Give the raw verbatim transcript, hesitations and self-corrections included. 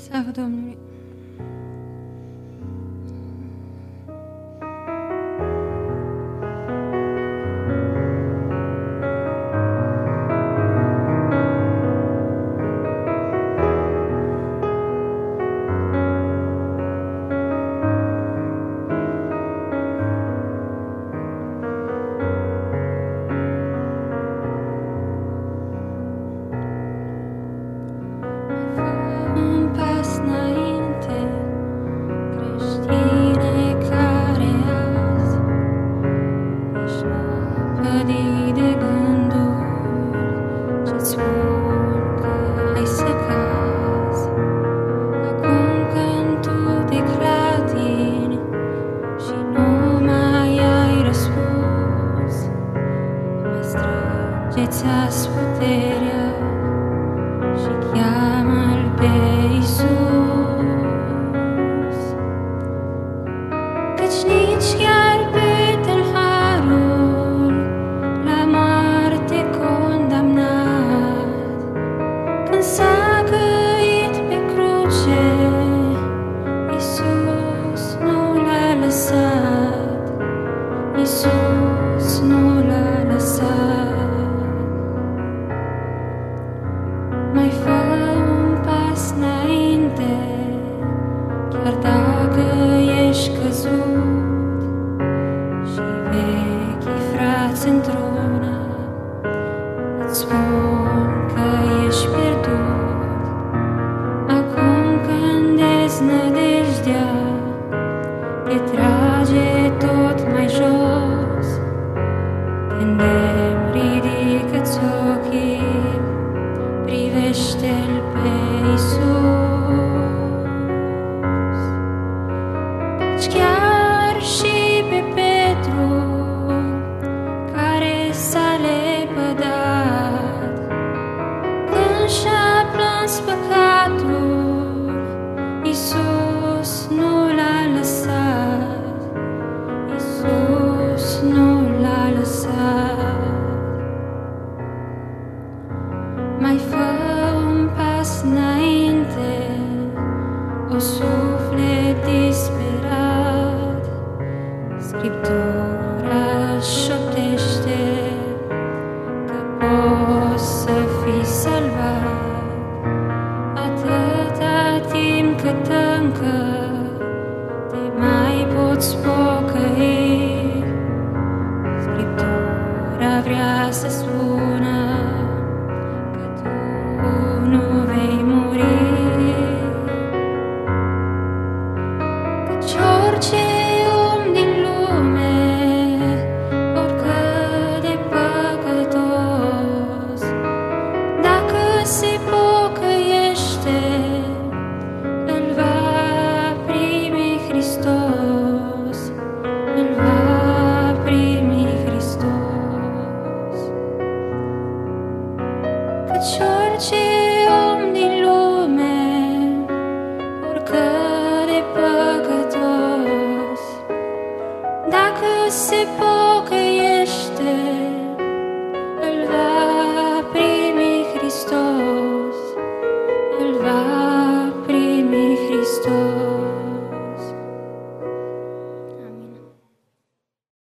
Slavă Domnului! Un pas înainte, creștine care azi ești năpădit de gânduri ce-ți spun că ai să cazi. Acum când tu te clatini și nu mai ai răspuns, mai strângeți azi puterea și cheamă-L pe Iisus, căci nici chiar pe tâlharul la moarte condamnat, când s-a căit pe cruce, Iisus nu l-a lăsat, Iisus nu l-a lăsat. Mai fă un pas înainte, chiar dacă ești căzut și vechii frați într-una îți spun că ești pierdut. Acum când deznădejdea te trage tot mai jos, te îndemn, ridică-ți ochii, privește-L pe Iisus, căci chiar și pe Petru, care s-a lepădat, când și-a plâns păcatul, Iisus nu l-a lăsat, Iisus nu l-a lăsat. Mai fă un pas înainte, o suflet disperat, Scriptura șoptește că poți să fii salvat, atâta timp cât încă te mai poți pocăi. Scriptura vrea să spună nu vei muri, căci orice om din lume, oricât de păcătos, dacă se pocăiește, îl va primi Hristos, îl va primi Hristos. Căci orice om din lume, oricât de păcătos, dacă se poate